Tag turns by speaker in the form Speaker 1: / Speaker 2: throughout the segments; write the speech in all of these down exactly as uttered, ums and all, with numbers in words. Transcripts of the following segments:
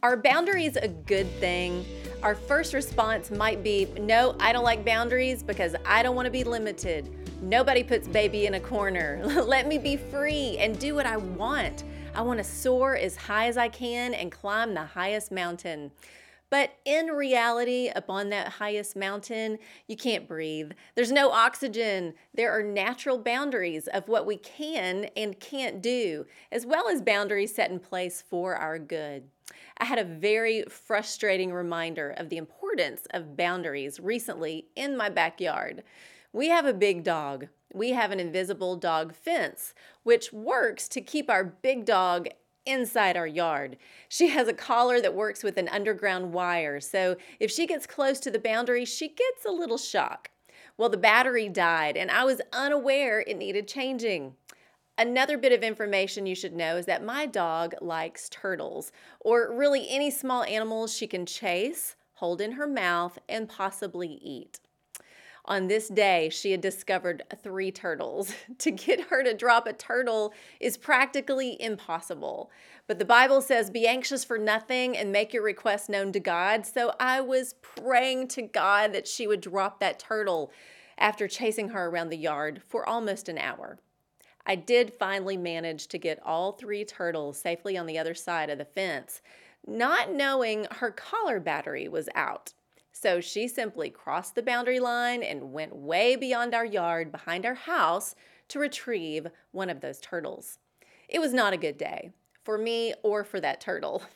Speaker 1: Are boundaries a good thing? Our first response might be, no, I don't like boundaries because I don't want to be limited. Nobody puts baby in a corner. Let me be free and do what I want. I want to soar as high as I can and climb the highest mountain. But in reality, upon that highest mountain, you can't breathe. There's no oxygen. There are natural boundaries of what we can and can't do, as well as boundaries set in place for our good. I had a very frustrating reminder of the importance of boundaries recently in my backyard. We have a big dog. We have an invisible dog fence, which works to keep our big dog inside our yard. She has a collar that works with an underground wire, so if she gets close to the boundary, she gets a little shock. Well, the battery died, and I was unaware it needed changing. Another bit of information you should know is that my dog likes turtles, or really any small animals she can chase, hold in her mouth, and possibly eat. On this day, she had discovered three turtles. To get her to drop a turtle is practically impossible. But the Bible says, be anxious for nothing and make your requests known to God. So I was praying to God that she would drop that turtle after chasing her around the yard for almost an hour. I did finally manage to get all three turtles safely on the other side of the fence, not knowing her collar battery was out. So she simply crossed the boundary line and went way beyond our yard behind our house to retrieve one of those turtles. It was not a good day for me or for that turtle.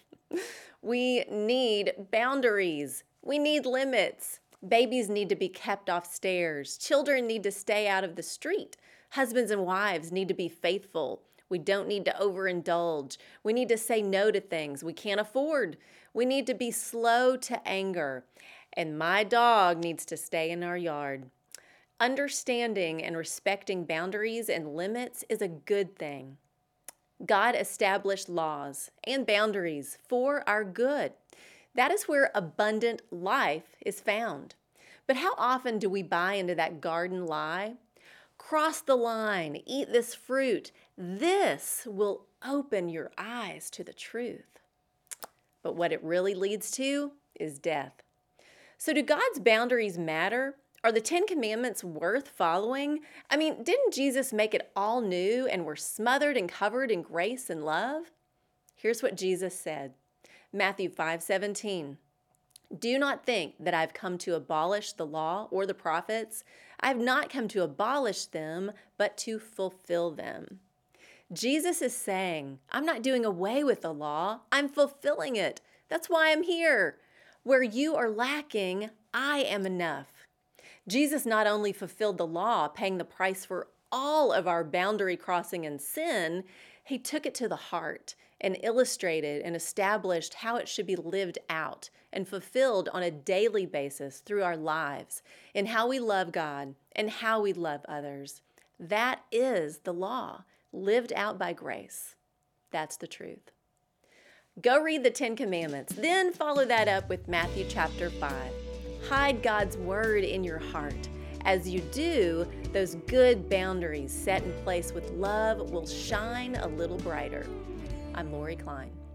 Speaker 1: We need boundaries. We need limits. Babies need to be kept off stairs. Children need to stay out of the street. Husbands and wives need to be faithful. We don't need to overindulge. We need to say no to things we can't afford. We need to be slow to anger. And my dog needs to stay in our yard. Understanding and respecting boundaries and limits is a good thing. God established laws and boundaries for our good. That is where abundant life is found. But how often do we buy into that garden lie? Cross the line, eat this fruit. This will open your eyes to the truth. But what it really leads to is death. So do God's boundaries matter? Are the Ten Commandments worth following? I mean, didn't Jesus make it all new and we're smothered and covered in grace and love? Here's what Jesus said. Matthew five seventeen. Do not think that I've come to abolish the law or the prophets. I have not come to abolish them, but to fulfill them. Jesus is saying, I'm not doing away with the law. I'm fulfilling it. That's why I'm here. Where you are lacking, I am enough. Jesus not only fulfilled the law, paying the price for all of our boundary crossing and sin, he took it to the heart and illustrated and established how it should be lived out and fulfilled on a daily basis through our lives in how we love God and how we love others. That is the law, lived out by grace. That's the truth. Go read the Ten Commandments, then follow that up with Matthew chapter five. Hide God's word in your heart. As you do, those good boundaries set in place with love will shine a little brighter. I'm Lori Klein.